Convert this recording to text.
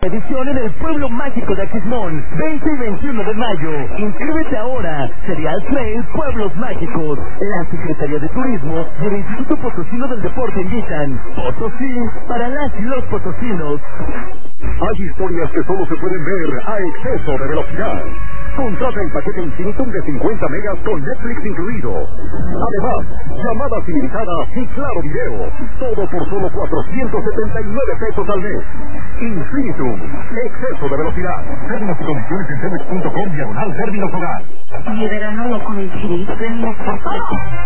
Edición en el Pueblo Mágico de Aquismón, 20 y 21 de mayo. Inscríbete ahora. Cereal Trail Pueblos Mágicos. La Secretaría de Turismo y el Instituto Potosino del Deporte invitan. Potosí para las y los potosinos. Hay historias que solo se pueden ver a exceso de velocidad. Contrata el paquete Infinitum de 50 megas con Netflix incluido. Además, llamadas ilimitadas y claro video. Todo por solo 479 pesos al mes. Infinitum, exceso de velocidad. Términos y condiciones en cemex.com/términos hogar. Mi verano lo coincidiste en los